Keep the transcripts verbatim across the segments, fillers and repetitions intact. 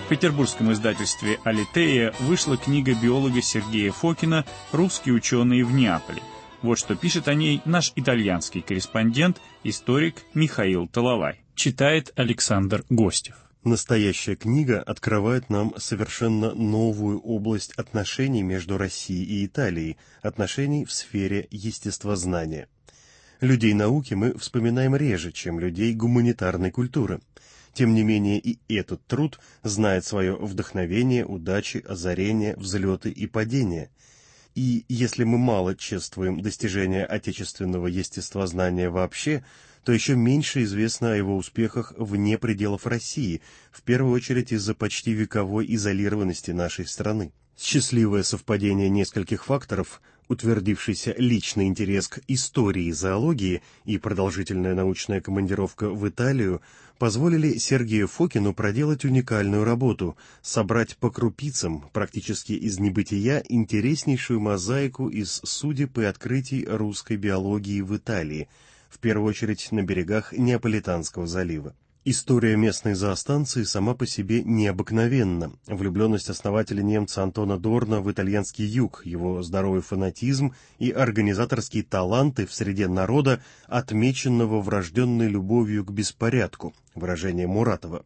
петербургском издательстве «Алитея» вышла книга биолога Сергея Фокина «Русские ученые в Неаполе». Вот что пишет о ней наш итальянский корреспондент, историк Михаил Талалай. Читает Александр Гостев. Настоящая книга открывает нам совершенно новую область отношений между Россией и Италией, отношений в сфере естествознания. Людей науки мы вспоминаем реже, чем людей гуманитарной культуры. Тем не менее, и этот труд знает свое вдохновение, удачи, озарения, взлеты и падения. И если мы мало чествуем достижения отечественного естествознания вообще, то еще меньше известно о его успехах вне пределов России, в первую очередь из-за почти вековой изолированности нашей страны. Счастливое совпадение нескольких факторов, утвердившийся личный интерес к истории зоологии и продолжительная научная командировка в Италию позволили Сергею Фокину проделать уникальную работу – собрать по крупицам, практически из небытия, интереснейшую мозаику из судеб и открытий русской биологии в Италии, в первую очередь на берегах Неаполитанского залива. История местной зоостанции сама по себе необыкновенна. Влюбленность основателя немца Антона Дорна в итальянский юг, его здоровый фанатизм и организаторские таланты в среде народа, отмеченного врожденной любовью к беспорядку, выражение Муратова.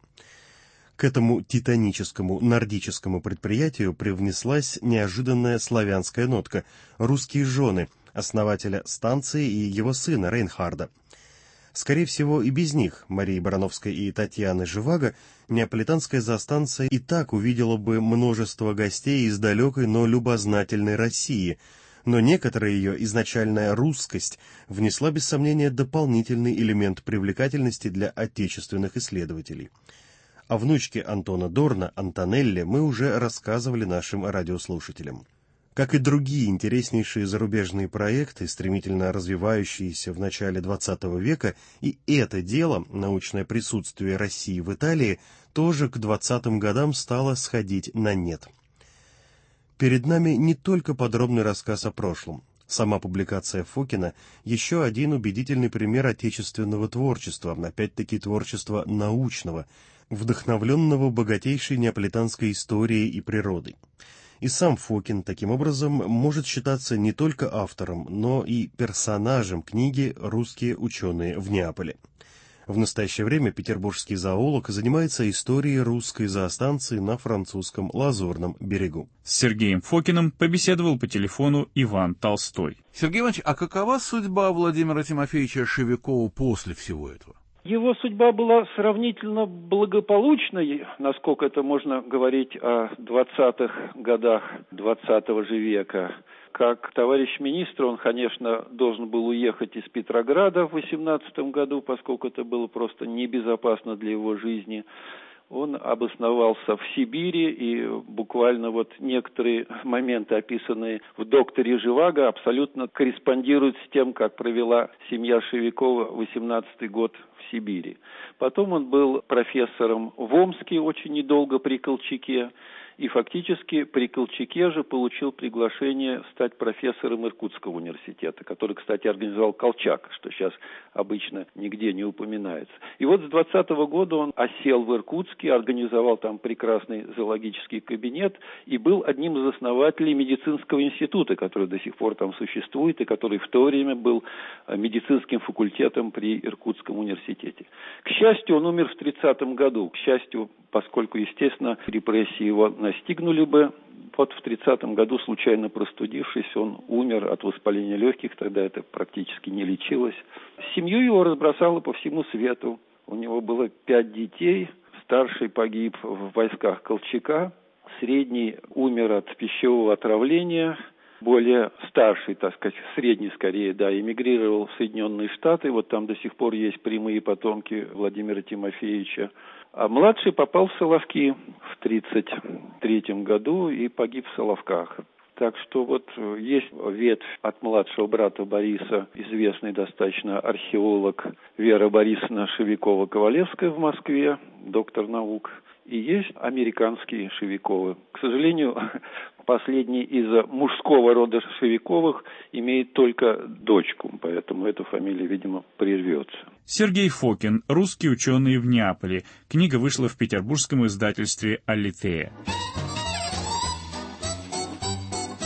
К этому титаническому нордическому предприятию привнеслась неожиданная славянская нотка – русские жены, основателя станции и его сына Рейнхарда. Скорее всего, и без них, Марии Барановской и Татьяны Живаго, неаполитанская зоостанция и так увидела бы множество гостей из далекой, но любознательной России, но некоторая ее изначальная русскость внесла без сомнения дополнительный элемент привлекательности для отечественных исследователей. О внучке Антона Дорна, Антонелле, мы уже рассказывали нашим радиослушателям. Как и другие интереснейшие зарубежные проекты, стремительно развивающиеся в начале двадцатого века, и это дело, научное присутствие России в Италии, тоже к двадцатым годам стало сходить на нет. Перед нами не только подробный рассказ о прошлом. Сама публикация Фокина – еще один убедительный пример отечественного творчества, опять-таки творчества научного, вдохновленного богатейшей неаполитанской историей и природой. И сам Фокин, таким образом, может считаться не только автором, но и персонажем книги «Русские ученые в Неаполе». В настоящее время петербургский зоолог занимается историей русской зоостанции на французском Лазурном берегу. С Сергеем Фокиным побеседовал по телефону Иван Толстой. Сергей Иванович, а какова судьба Владимира Тимофеевича Шевикова после всего этого? Его судьба была сравнительно благополучной, насколько это можно говорить о двадцатых годах двадцатого же века. Как товарищ министр, он, конечно, должен был уехать из Петрограда в восемнадцатом году, поскольку это было просто небезопасно для его жизни. Он обосновался в Сибири, и буквально вот некоторые моменты, описанные в «Докторе Живаго», абсолютно корреспондируют с тем, как провела семья Шевикова восемнадцатый год в Сибири. Потом он был профессором в Омске очень недолго при Колчаке, и фактически при Колчаке же получил приглашение стать профессором Иркутского университета, который, кстати, организовал Колчак, что сейчас обычно нигде не упоминается. И вот с двадцатого года он осел в Иркутске, организовал там прекрасный зоологический кабинет и был одним из основателей медицинского института, который до сих пор там существует и который в то время был медицинским факультетом при Иркутском университете. К счастью, он умер в тридцатом году. К счастью, поскольку, естественно, репрессии его настигнули бы. Вот в тридцатом году, случайно простудившись, он умер от воспаления легких, тогда это практически не лечилось. Семью его разбросало по всему свету. У него было пять детей. Старший погиб в войсках Колчака, средний умер от пищевого отравления, более старший, так сказать, средний скорее, да, эмигрировал в Соединенные Штаты, вот там до сих пор есть прямые потомки Владимира Тимофеевича. А младший попал в Соловки в тридцать третьем году и погиб в Соловках. Так что вот есть ветвь от младшего брата Бориса, известный достаточно археолог Вера Борисовна Шевикова-Ковалевская в Москве, доктор наук. и есть американские Шевиковы. К сожалению, последний из мужского рода Шевиковых имеет только дочку, поэтому эта фамилия, видимо, прервется. Сергей Фокин, русский ученый в Неаполе. Книга вышла в петербургском издательстве «Алитея».